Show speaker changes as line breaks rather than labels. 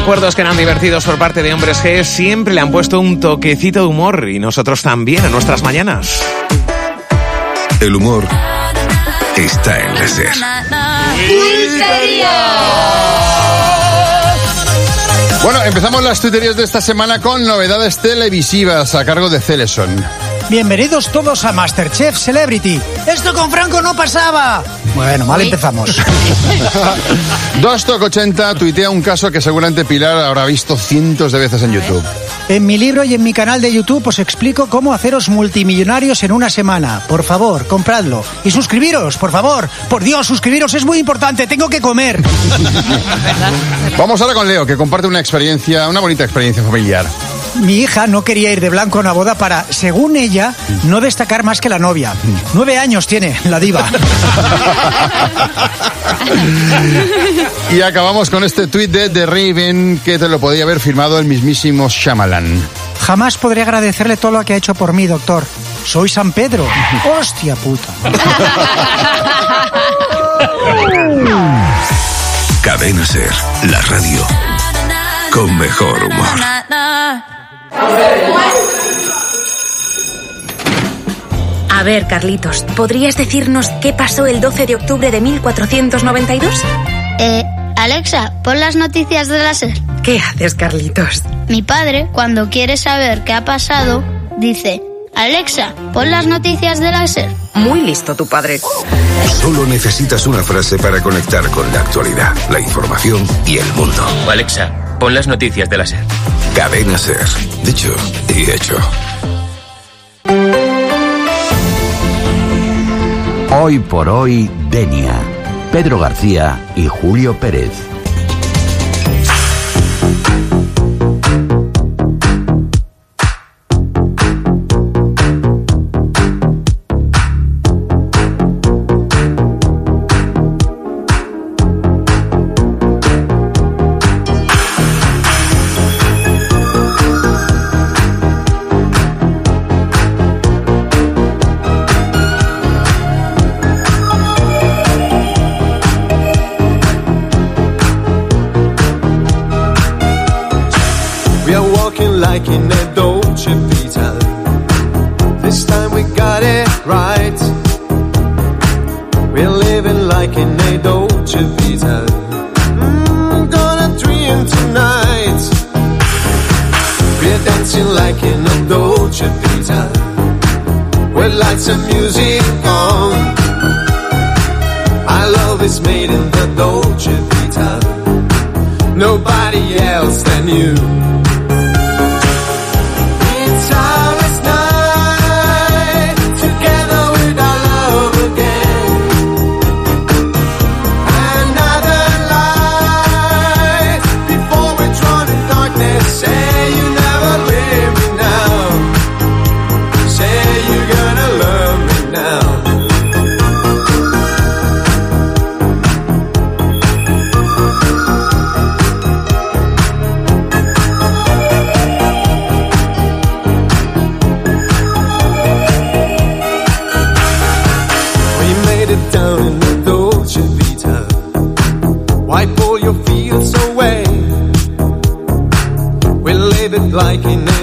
Recuerdos que eran divertidos por parte de Hombres G siempre le han puesto un toquecito de humor, y nosotros también a nuestras mañanas.
El humor está en la SER.
Bueno, empezamos las tuiterías de esta semana con novedades televisivas a cargo de Celeson.
Bienvenidos todos a Masterchef Celebrity. ¡Esto con Franco no pasaba! Bueno, mal empezamos.
Dostoc80 tuitea un caso que seguramente Pilar habrá visto cientos de veces en YouTube.
En mi libro y en mi canal de YouTube os explico cómo haceros multimillonarios en una semana. Por favor, compradlo. Y suscribiros, por favor. Por Dios, suscribiros, es muy importante. Tengo que comer.
Vamos ahora con Leo, que comparte una bonita experiencia familiar.
Mi hija no quería ir de blanco a una boda para, según ella, no destacar más que la novia. 9 años tiene, la diva.
Y acabamos con este tuit de The Raven, que te lo podía haber firmado el mismísimo Shyamalan.
Jamás podré agradecerle todo lo que ha hecho por mí, doctor. Soy San Pedro. ¡Hostia puta!
Cadena SER, la radio con mejor humor.
A ver, Carlitos, ¿podrías decirnos qué pasó el 12 de octubre de 1492?
Alexa, pon las noticias de la SER.
¿Qué haces, Carlitos?
Mi padre, cuando quiere saber qué ha pasado, dice: Alexa, pon las noticias de la SER.
Muy listo tu padre.
Solo necesitas una frase para conectar con la actualidad, la información y el mundo.
Alexa, pon las noticias de la SER.
Cadena SER. Dicho y hecho.
Hoy por hoy, Denia, Pedro García y Julio Pérez.
Like in a Dolce Vita, this time we got it right. We're living like in a Dolce Vita. Gonna dream tonight. We're dancing like in a Dolce Vita, with lights and music on. Our love is made in the Dolce Vita, nobody else than you. Like in